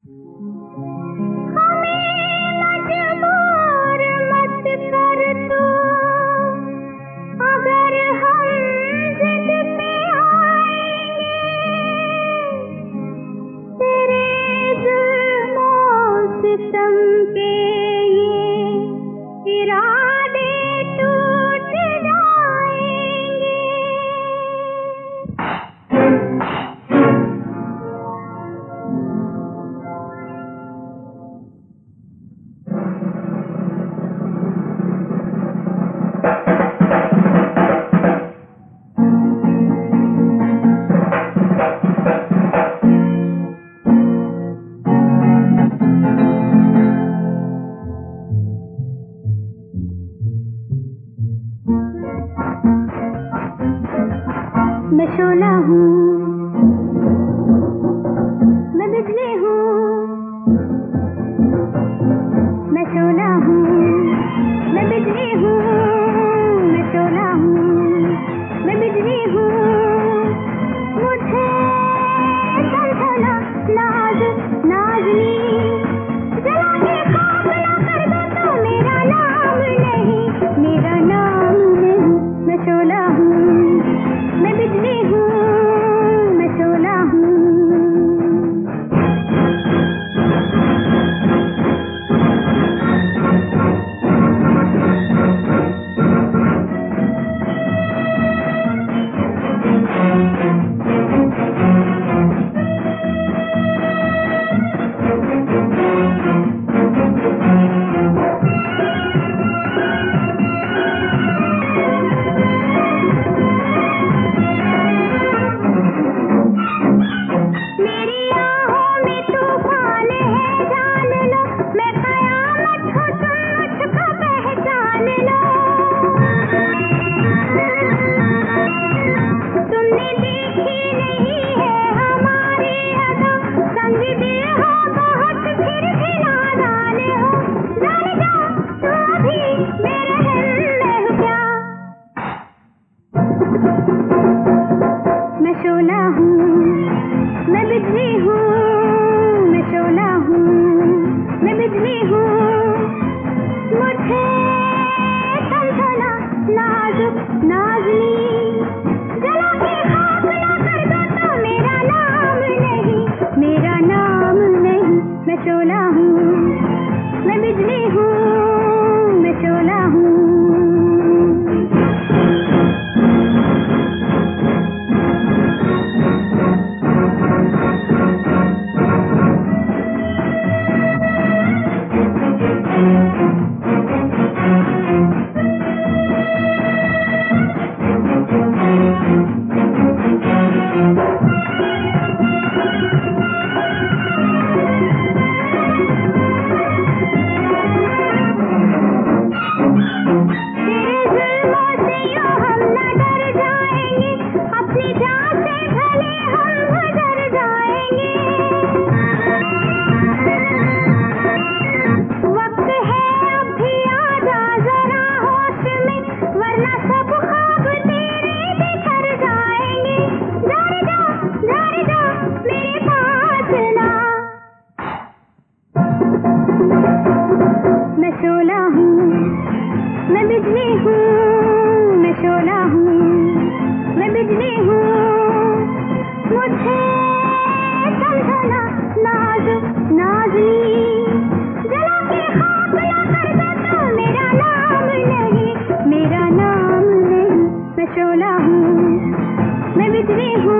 मैं शोला हूँ, मैं बिजली हूँ, मैं शोला हूँ, मैं बिजली हूँ, मैं शोला हूँ, मैं बिजली हूँ। मुझे समझना नाज नाज़नी, जला के खाक ना कर दो तो मेरा नाम नहीं, मेरा नाम नहीं। मैं शोला हूँ, मैं बिजली हूँ, मैं शोला हूँ। मैं शोला हूँ, मैं बिजली हूँ, मैं शोला हूँ, मैं बिजली हूँ। मुझे समझना नाजुक नाज़नी, जला के खाक ना कर दो तो मेरा नाम नहीं, मेरा नाम नहीं। मैं शोला हूँ, मैं बिजली हूँ, मैं शोला हूँ। मैं शोला हूँ, मैं बिजली हूँ, मैं शोला हूँ, मैं बिजली हूँ। मुझे समझना नाजुक नाज़नी, जला के खाक ना कर दो तो मेरा नाम नहीं, मेरा नाम नहीं। मैं शोला हूँ, मैं बिजली हूँ,